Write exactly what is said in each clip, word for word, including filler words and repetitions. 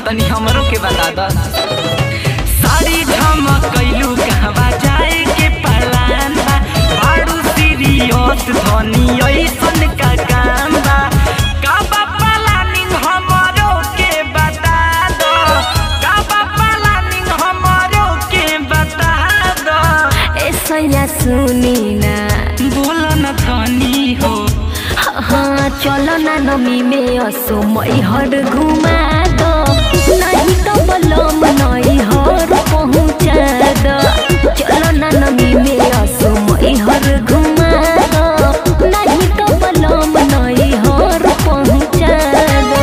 तनी हमरो के बता द। साड़ी झमकइलू कहवा जाए के पलान बा, बाड़ू सीरियस धनी ऐसन का काम बा। का बा प्लानिंग हमरो के बता दो, का बा प्लानिंग हमरो के बता दो। ऐसा सुनी ना बोला न धनी हो। हाँ चलो ना नमी में असो मैहर घुमा दो, नहीं तो बलम नैहर पहुँचा दो। चलो ना नमी में असो मैहर घुमा दो, नहीं तो बलम नैहर पहुँचा दो।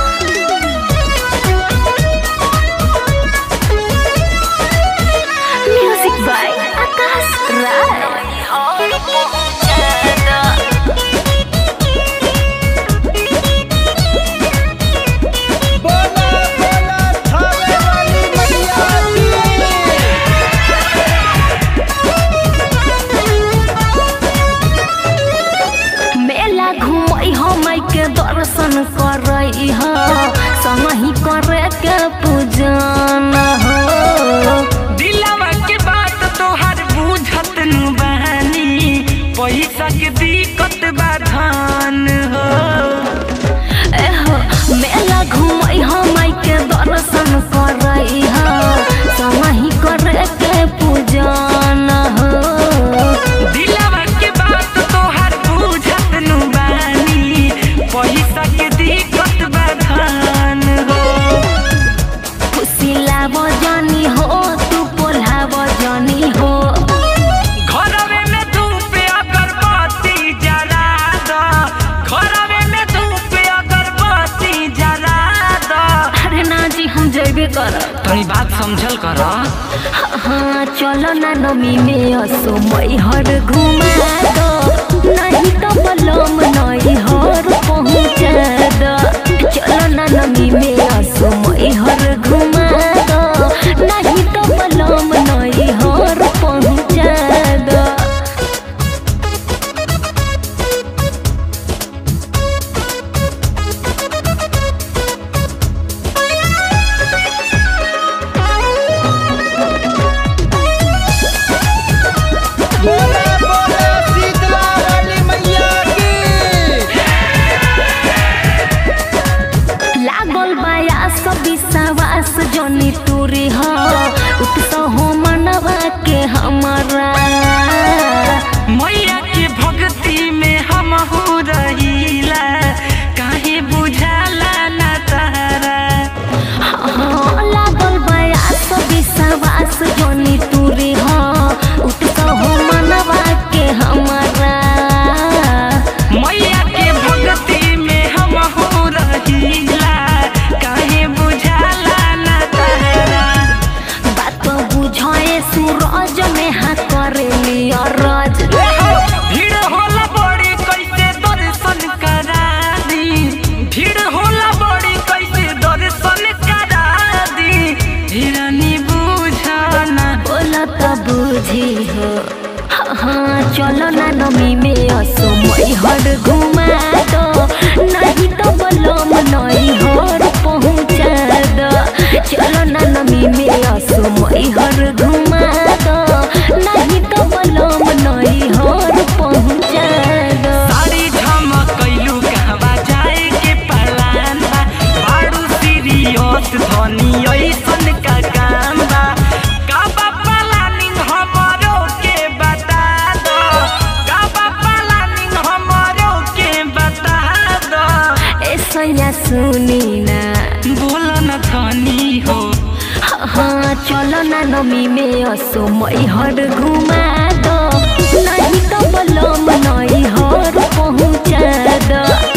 Music by Akash Rai. दर्शन करई हो संगही करे के पूजन हो। दिलवा के बात तोहर बुझत नु बहानी, पैसा के दिक्कत बा धन हो। एहो मेला घुमई हो माई के दर्शन करई हो संगही करे के पूजन हो। दिलवा के बात तोहर बुझत नु बहानी, पैसा के दिक्कत बा धन हो। खुशी लाव जानी हो तू पोल्हाव जानी हो। घरवे में धूप अगरबत्ती जला दो, घरवे में धूप अगरबत्ती जला दो। अरे ना जी हम जेबे कर, तनी बात समझल कर। हाँ चलो ना नमी में असो मैहर घुमा दो, नहीं तो बलम नैहर पहुँचा दो। चलो ना नमी में असो मैहर घुमा दो, नहीं तो बलम नैहर पहुँचा दो। विश्वास जनी टूरी हो उत्सव हो मनवा के हमारा। मैया के भक्ति में हम हो रहीला, काहे बुझाला ना तारा। हाँ लागल बयास विश्वास जनी टूरी हो उत्सव हो मनवा के हमारा। मैया के भक्ति में हम हो रहीला, काहे बुझाला ना तारा। बात बुझाए सूरज में हाथ करे रज। भीड़ होला बड़ी कैसे दर्शन करा दी, भीड़ होला बड़ी कैसे दर्शन करा दी। हिरानी बुझाना बोला तो बुझी हो। हाँ चलो ना नमी में असो मैहर घुमा दो, नहीं तो बलम नैहर पहुँचा दो। चलो ना नमी में असो मैहर घुमा दो, नहीं तो बलम नैहर पहुँचा दो। साड़ी झमकइलू कहवा जाए के पलान बा, बाड़ू सीरियस धनी ऐसन का काम बा। का बा प्लानिंग हमरो के बता दो, का बा प्लानिंग हमरो के बता दो। ऐसा सुनी ना बोला न धनी हो। हाँ चलो ना नमी में असो मैहर घुमा दो, नहीं तो बलम नैहर पहुँचा दो।